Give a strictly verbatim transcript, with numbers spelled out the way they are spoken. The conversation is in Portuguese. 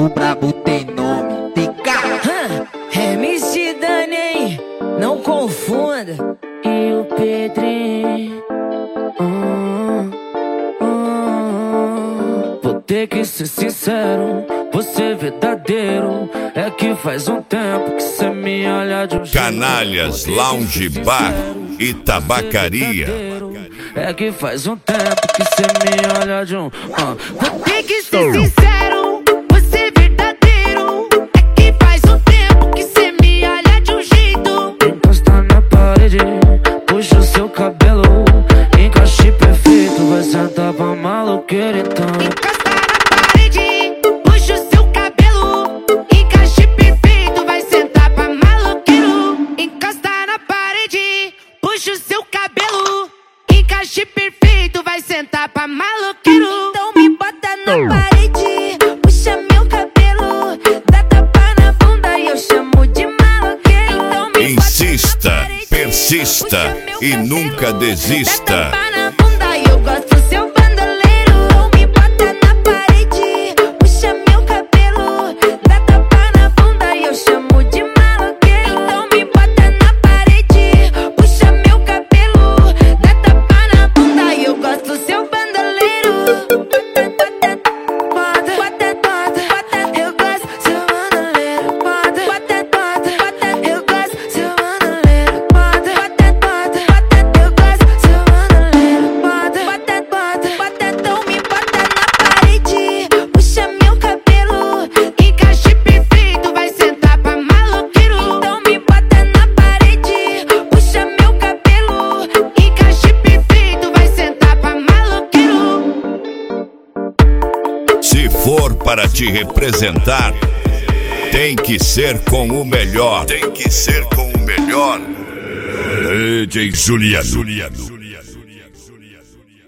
o brabo tem nome, T K. M C Dani, não confunda. E o Pedrinho. hum, hum. Vou ter que ser sincero, você verdadeiro. É que faz um tempo que cê me olha de um jeito. Canalhas, Lounge Bar e Tabacaria. É que faz um tempo que cê me olha de um. Uh. Vou ter que ser sincero, você verdadeiro. É que faz um tempo que cê me olha de um jeito. Encosta na parede, puxa o seu cabelo. Encaixe perfeito, vai sentar pra maloqueira então. Encosta na parede, puxa o seu cabelo. Encaixe perfeito, vai sentar pra maloqueiro. Encosta na parede, puxa o seu cabelo. Encaixe perfeito, vai sentar pra maloqueiro. Então me bota na parede, puxa meu cabelo, dá tapa na bunda e eu chamo de maloqueiro. Então me Insista, persista e nunca desista. dá tapa na bunda e eu gosto do seu bandoleiro. Então me bota na parede, puxa meu cabelo, dá tapa na bunda e eu chamo de maloqueiro. Então me bota na parede, puxa meu cabelo, dá tapa na bunda e eu gosto do seu bandoleiro. Bota, bota, bota, bota, eu gosto do seu bandoleiro. Bota, bota, bota, bota, eu gosto do seu bandoleiro. Bota, bota, bota, bota, eu gosto do seu bandoleiro. Bota, bota, bota, bota, então me bota na parede, puxa meu cabelo, encaixe perfeito, vai sentar pra maloqueiro. Então me bota na parede, puxa meu cabelo, encaixe perfeito, vai sentar pra maloqueiro. Se for para te representar, tem que ser com o melhor. Tem que ser com o melhor. D J Juliano.